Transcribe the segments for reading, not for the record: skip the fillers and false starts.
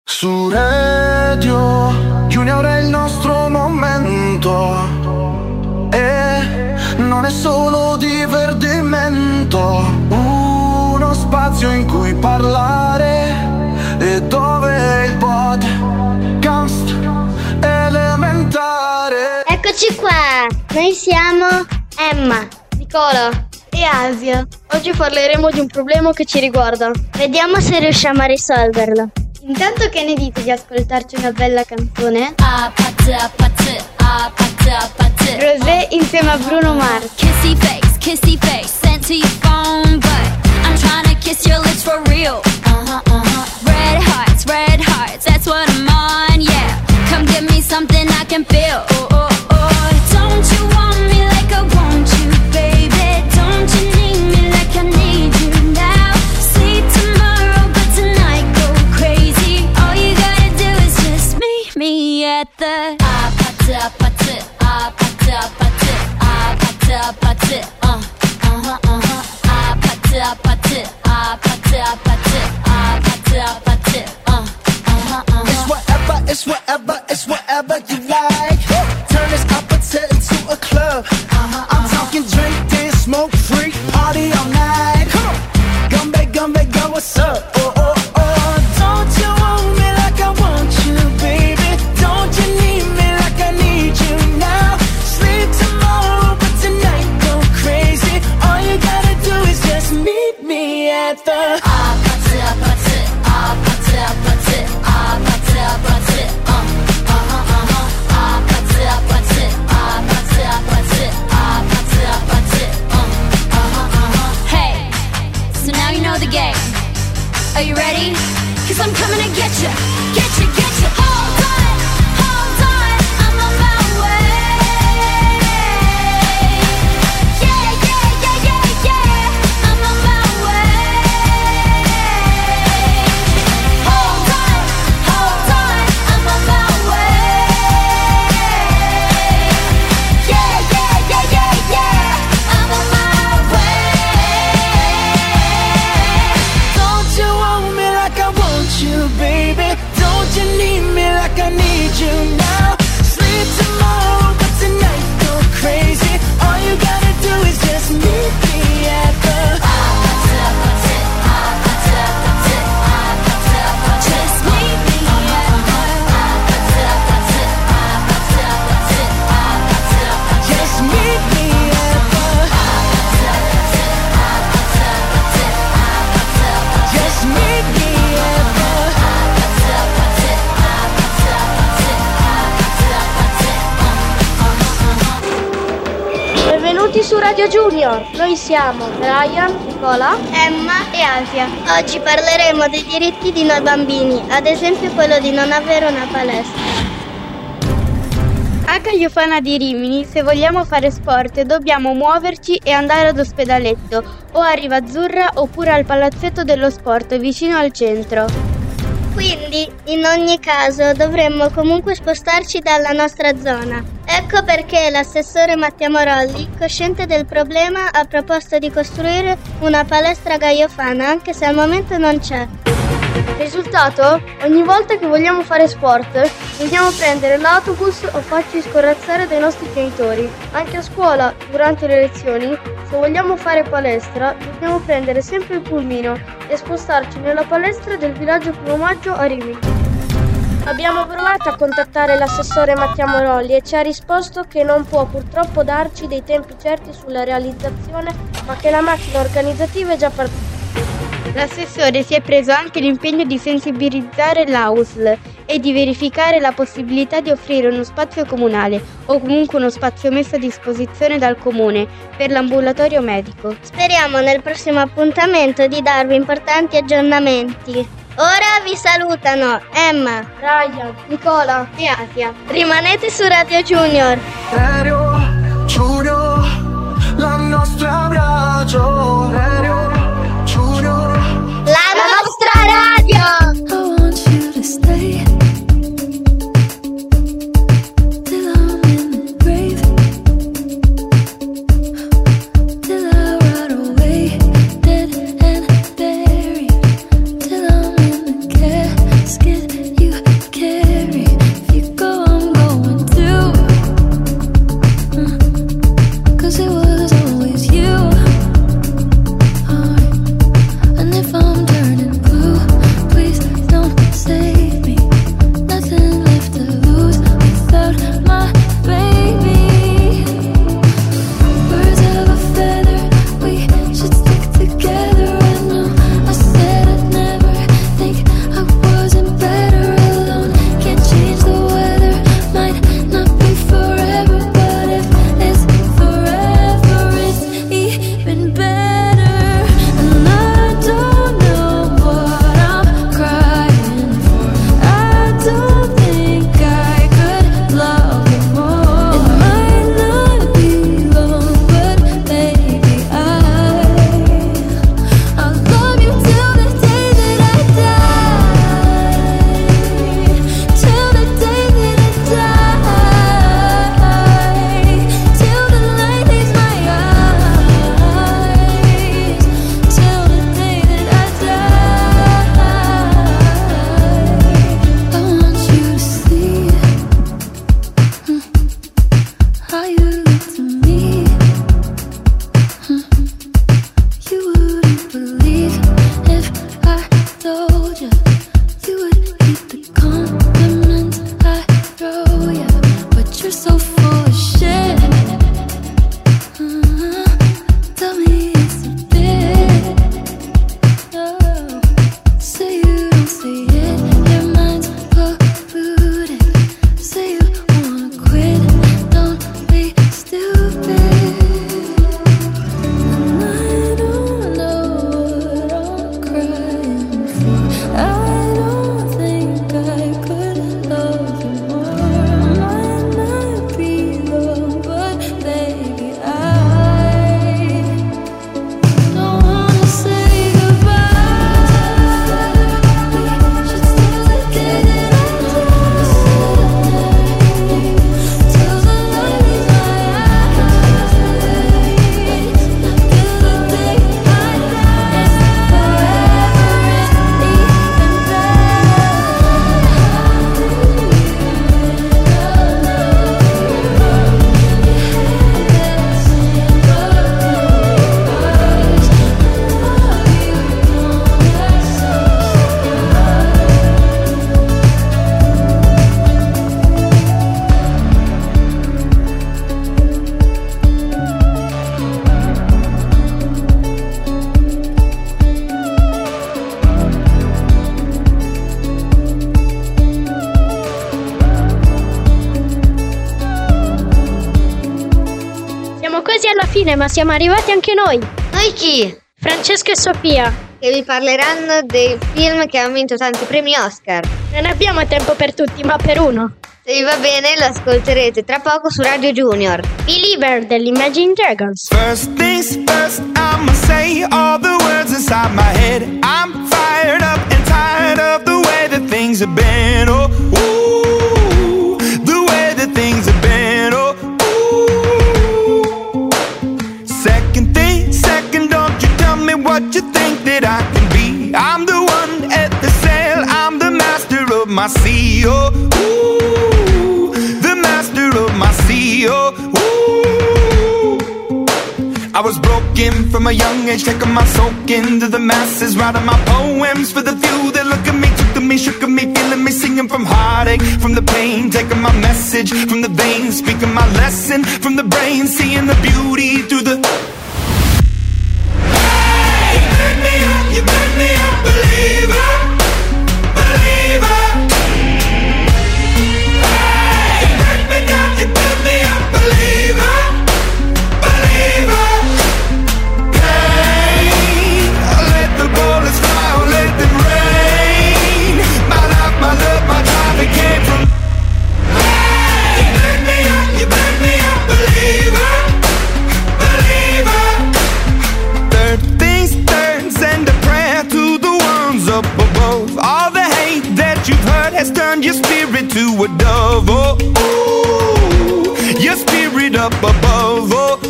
Su Radio Junior è il nostro momento e non è solo divertimento, uno spazio in cui parlare e dove il podcast elementare. Eccoci qua, noi siamo Emma, Nicola e Asia. Oggi parleremo di un problema che ci riguarda. Vediamo se riusciamo a risolverlo. Intanto, che ne dite di ascoltarci una bella canzone? Rosé insieme a Bruno Mars. Kissy face, sent to your phone, but I'm trying to kiss your lips for real. Red hearts, that's what I'm on, yeah. Come give me something I can feel. Don't you want me like I want you, baby? Don't you need me like I need you now? See tomorrow, but tonight go crazy. All you gotta do is just meet me at the It's whatever you like. Turn this opposite into a club. I'm talking drink, dance, smoke, freak, party all night. Come on, gumbe, go, what's up? Oh. Don't you want me like I want you, baby? Don't you need me like I need you now? Sleep tomorrow, but tonight go crazy. All you gotta do is just meet me at the the game. Are you ready? 'Cause I'm coming to get you. Hold on, I'm on my way. Yeah, I'm on my way. Hold on, I'm on my way. Yeah, I'm on my way. baby, don't you need me like I need you now? Sleep tomorrow, but tonight go crazy. All you gotta do is just meet me at the just meet me at just meet me at just meet me. Benvenuti su Radio Junior. Noi siamo Ryan, Nicola, Emma e Asia. Oggi parleremo dei diritti di noi bambini, ad esempio quello di non avere una palestra. A Caio Fana di Rimini, se vogliamo fare sport, dobbiamo muoverci e andare ad Ospedaletto o a Riva Azzurra oppure al Palazzetto dello Sport vicino al centro. Quindi, in ogni caso, dovremmo comunque spostarci dalla nostra zona. Ecco perché l'assessore Mattia Morolli, cosciente del problema, ha proposto di costruire una palestra a Caio Fana, anche se al momento non c'è. Risultato? Ogni volta che vogliamo fare sport, dobbiamo prendere l'autobus o farci scorazzare dai nostri genitori. Anche a scuola, durante le lezioni, se vogliamo fare palestra, dobbiamo prendere sempre il pulmino e spostarci nella palestra del villaggio Primo Maggio a Rimini. Abbiamo provato a contattare l'assessore Mattia Morolli e ci ha risposto che non può purtroppo darci dei tempi certi sulla realizzazione, ma che la macchina organizzativa è già partita. L'assessore si è preso anche l'impegno di sensibilizzare l'AUSL e di verificare la possibilità di offrire uno spazio comunale o comunque uno spazio messo a disposizione dal comune per l'ambulatorio medico. Speriamo nel prossimo appuntamento di darvi importanti aggiornamenti. Ora vi salutano Emma, Ryan, Nicola e Asia. Rimanete su Radio Junior. Radio Junior, la nostra radio. Radio Junior, la nostra radio. I want you to stay till I'm in the grave, till I rot away, dead and buried, till I'm in the casket. You quasi alla fine, ma siamo arrivati anche noi. Noi chi? Francesca e Sofia. Che vi parleranno dei film che hanno vinto tanti premi Oscar. Non abbiamo tempo per tutti, ma per uno. Se vi va bene lo ascolterete tra poco su Radio Junior. Believer dell'Imagine Dragons. First things first, I'ma say all the words inside my head. I'm fired up and tired of the way that things have been. Oh, ooh, the way that things have been. Oh, ooh. Second thing, second, don't you tell me what you think that I can be. I'm the one at the sail, I'm the master of my sea. Oh, ooh, the master of my sea. Oh, ooh. I was broken from a young age, taking my soak into the masses, writing my poems for the few that look at me, took to me, shook at me, feeling me, singing from heartache, from the pain, taking my message from the veins, speaking my lesson from the brain, seeing the beauty through the... Hey, you made me a believer, believer. Hey, you made me a believer, believer. Let the bullets fly, let them rain. My life, my love, my drive, it came from. Hey, you made me a believer, believer. Third things third, send a prayer to the ones up above. All the hate that you've heard has turned your spirit to a dove. Oh, ooh, your spirit up above. Oh,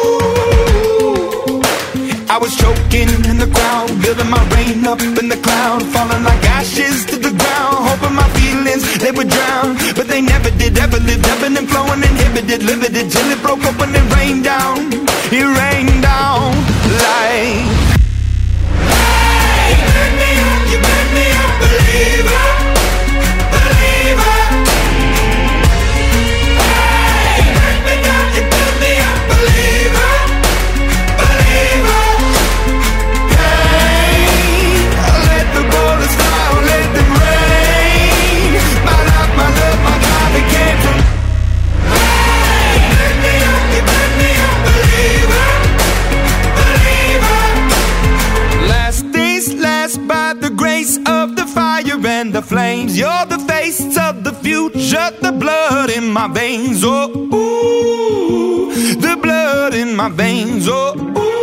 ooh. I was choking in the crowd, building my rain up in the cloud, falling like ashes to the ground, hoping my feelings, they would drown, but they never did, ever lived, ebbing and flowing, inhibited, limited, till it broke open and rained down, it rained down like... Hey, you made me a believer, believer. Hey, you made me a believer, believer. Let the bullets fly, let them rain. My life, my love, my drive, it came from. Hey, you made me a believer, believer. Last things last, by the grace of the fire and the flames. You're the face of the future, the blood in my veins. Oh, ooh, the blood in my veins. Oh,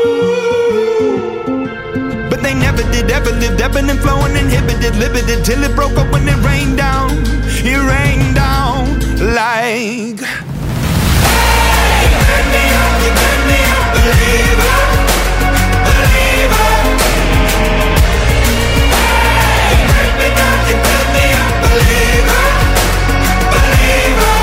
ooh. But they never did, ever lived, ebbing and flowing, inhibited, limited, till it broke open and rained down. It rained down like... Hey, you made me a believer, believer. Hey, you made me a believer, believer.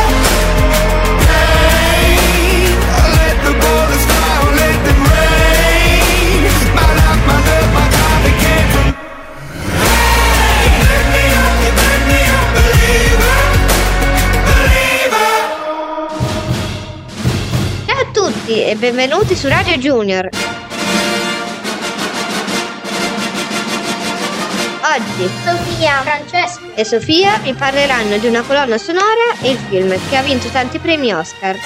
Hey, let the bullets fly, let them rain. My life, my love, my drive, it came from. Hey, you made me a believer, believer. Ciao a tutti e benvenuti su Radio Junior. Oggi Sofia, Francesca. e Sofia vi parleranno di una colonna sonora e il film che ha vinto tanti premi Oscar.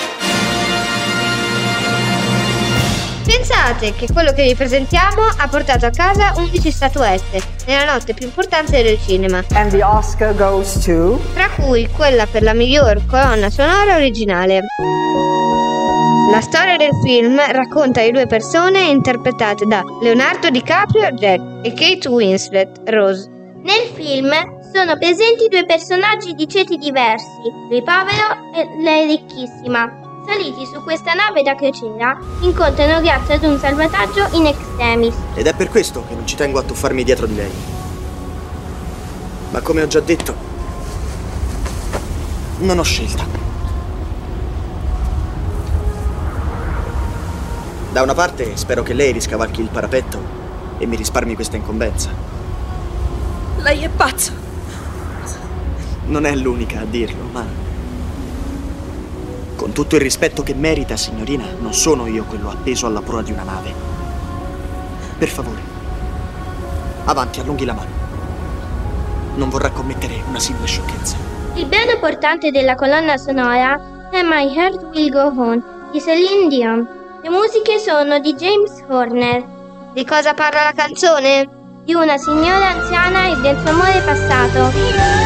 Pensate che quello che vi presentiamo ha portato a casa 11 statuette nella notte più importante del cinema, And the Oscar goes to... tra cui quella per la miglior colonna sonora originale. La storia del film racconta di due persone interpretate da Leonardo DiCaprio, Jack, e Kate Winslet, Rose. Nel film sono presenti due personaggi di ceti diversi, lui povero e lei ricchissima. Saliti su questa nave da crociera, incontrano grazie ad un salvataggio in extremis. Ed è per questo che non ci tengo a tuffarmi dietro di lei. Ma come ho già detto, non ho scelta. Da una parte spero che lei riscavalchi il parapetto e mi risparmi questa incombenza. Lei è pazzo. Non è l'unica a dirlo, ma... con tutto il rispetto che merita, signorina, non sono io quello appeso alla proa di una nave. Per favore, avanti, allunghi la mano. Non vorrà commettere una simile sciocchezza. Il brano portante della colonna sonora è My Heart Will Go On, di Céline Dion. Le musiche sono di James Horner. Di cosa parla la canzone? Di una signora anziana e del suo amore passato.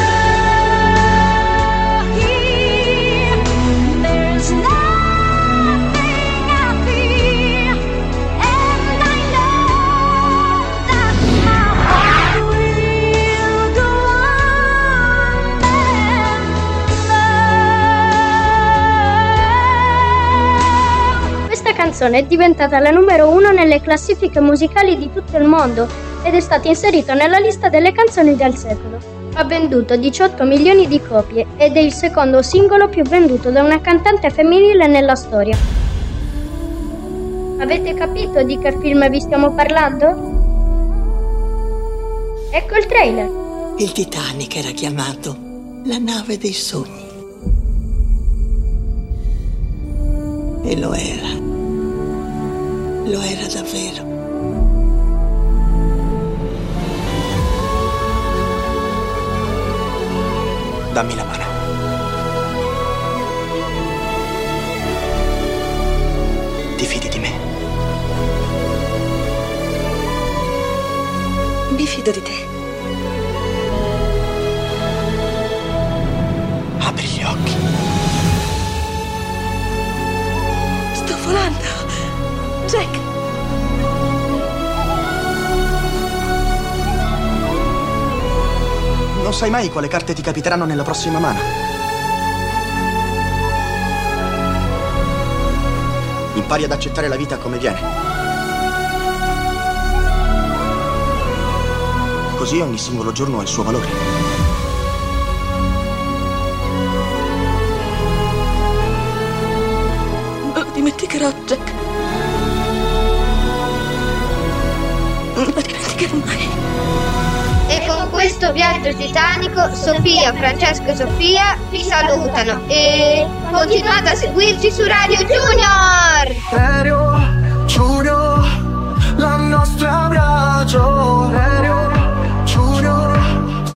Questa canzone è diventata la numero 1 nelle classifiche musicali di tutto il mondo ed è stata inserita nella lista delle canzoni del secolo. Ha venduto 18 milioni di copie ed è il secondo singolo più venduto da una cantante femminile nella storia. Avete capito di che film vi stiamo parlando? Ecco il trailer. Il Titanic era chiamato la nave dei sogni. E lo era. Lo era davvero. Dammi la mano. Ti fidi di me? Mi fido di te. Apri gli occhi. Sto volando. Jack. Non sai mai quale carte ti capiteranno nella prossima mano. Impari ad accettare la vita come viene. Così ogni singolo giorno ha il suo valore. Non lo dimenticherò, Jack. Non lo dimenticherò mai. E con questo viaggio titanico Sofia, Francesco e Sofia vi salutano e continuate a seguirci su Radio Junior!